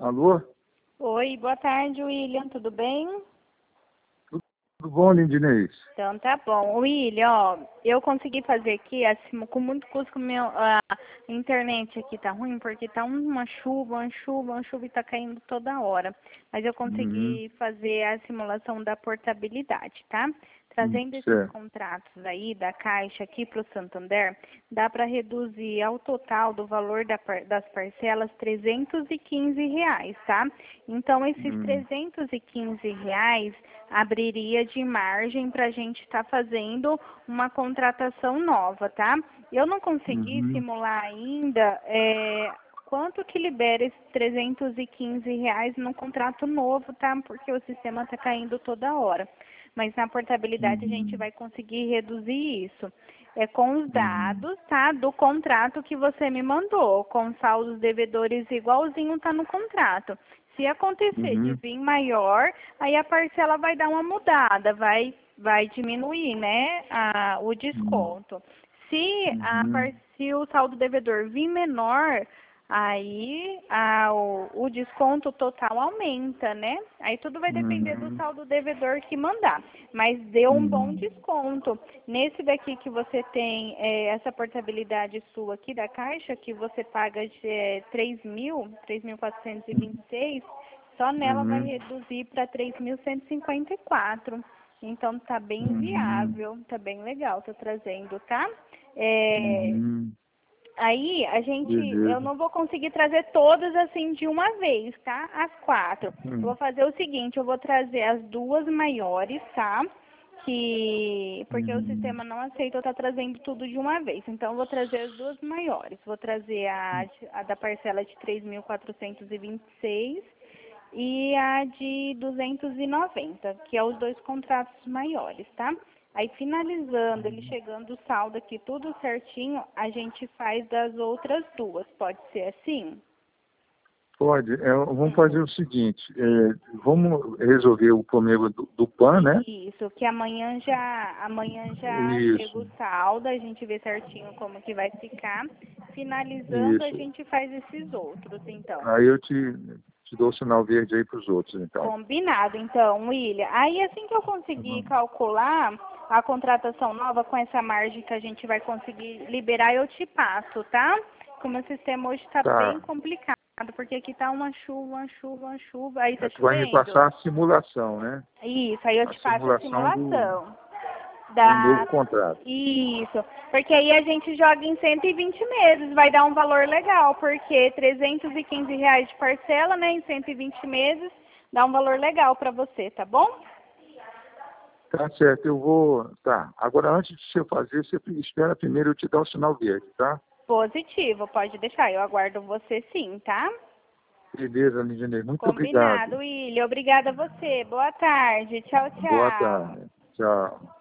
Alô? Oi, boa tarde, William, tudo bem? Tudo bom, Lindinês? Então tá bom. William, ó, eu consegui fazer aqui, assim, com muito custo, a internet aqui tá ruim, porque tá uma chuva e tá caindo toda hora. Mas eu Uhum. consegui fazer a simulação da portabilidade, tá? Trazendo esses Certo. contratos aí da Caixa aqui para o Santander, dá para reduzir ao total do valor das parcelas R$ 315, tá? Então, esses Uhum. R$ 315 abriria de margem para a gente estar fazendo uma contratação nova, tá? Eu não consegui Uhum. simular ainda quanto que libera esses R$ 315 no contrato novo, tá? Porque o sistema está caindo toda hora. Mas na portabilidade a gente Uhum. vai conseguir reduzir isso. É com os Uhum. dados, tá? Do contrato que você me mandou, com saldos devedores igualzinho tá no contrato. Se acontecer de Uhum. vir maior, aí a parcela vai dar uma mudada, vai diminuir, né, o desconto. Uhum. Se o saldo devedor vir menor, aí o desconto total aumenta, né? Aí tudo vai depender do Uhum. saldo devedor que mandar. Mas deu um bom Uhum. desconto. Nesse daqui que você tem essa portabilidade sua aqui da Caixa, que você paga de 3.426, só nela vai Uhum. reduzir para 3.154. Então tá bem Uhum. viável, tá bem legal, tô trazendo, tá? É, Uhum. Aí eu Beleza. não vou conseguir trazer todas assim de uma vez, tá? As 4. Eu vou Uhum. fazer o seguinte, eu vou trazer as duas maiores, tá? Porque o Uhum. sistema não aceita eu estar trazendo tudo de uma vez. Então eu vou trazer as duas maiores. Vou trazer a da parcela de 3.426 e a de 290, que é os dois contratos maiores, tá? Aí, finalizando, ele chegando o saldo aqui tudo certinho, a gente faz das outras duas. Pode ser assim? Pode. Vamos Hum. fazer o seguinte. Vamos resolver o problema do PAN, né? Isso, que amanhã já chega o Isso. saldo, a gente vê certinho como que vai ficar. Finalizando, a Isso. gente faz esses outros, então. Aí eu te dou o sinal verde aí para os outros, então. Combinado, então, William. Aí, assim que eu Tá conseguir bom. calcular a contratação nova com essa margem que a gente vai conseguir liberar, eu te passo, tá? Como o sistema hoje está bem Tá. complicado, porque aqui tá uma chuva. Aí tá Tu vai me chovendo? passar a simulação, né? Isso, aí eu A te faço a simulação simulação. do novo Da... contrato. Isso, porque aí a gente joga em 120 meses, vai dar um valor legal, porque R$ 315 de parcela, né, em 120 meses, dá um valor legal para você, tá bom? Tá certo, eu vou. Tá. Agora, antes de você fazer, você espera primeiro eu te dar o sinal verde, tá? Positivo, pode deixar, eu aguardo você sim, tá? Beleza, Lidiane. Muito Combinado, obrigado. William. Obrigada a você. Boa tarde. Tchau, Boa tchau. tarde. Tchau.